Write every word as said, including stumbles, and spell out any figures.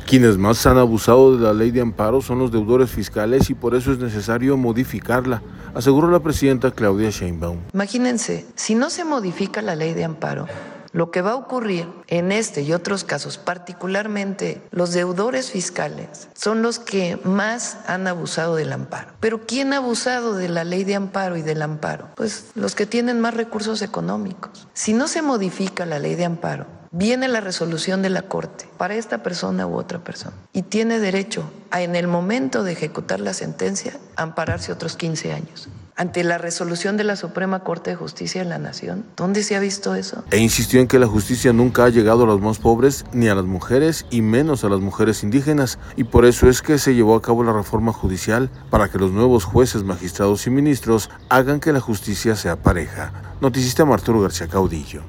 Quienes más han abusado de la ley de amparo son los deudores fiscales y por eso es necesario modificarla, aseguró la presidenta Claudia Sheinbaum. Imagínense, si no se modifica la ley de amparo, lo que va a ocurrir en este y otros casos, particularmente los deudores fiscales, son los que más han abusado del amparo. Pero ¿quién ha abusado de la ley de amparo y del amparo? Pues los que tienen más recursos económicos. Si no se modifica la ley de amparo, viene la resolución de la Corte para esta persona u otra persona y tiene derecho a, en el momento de ejecutar la sentencia, ampararse otros quince años. Ante la resolución de la Suprema Corte de Justicia de la Nación, ¿dónde se ha visto eso? E insistió en que la justicia nunca ha llegado a los más pobres, ni a las mujeres, y menos a las mujeres indígenas, y por eso es que se llevó a cabo la reforma judicial, para que los nuevos jueces, magistrados y ministros hagan que la justicia sea pareja. Noticista Arturo García Caudillo.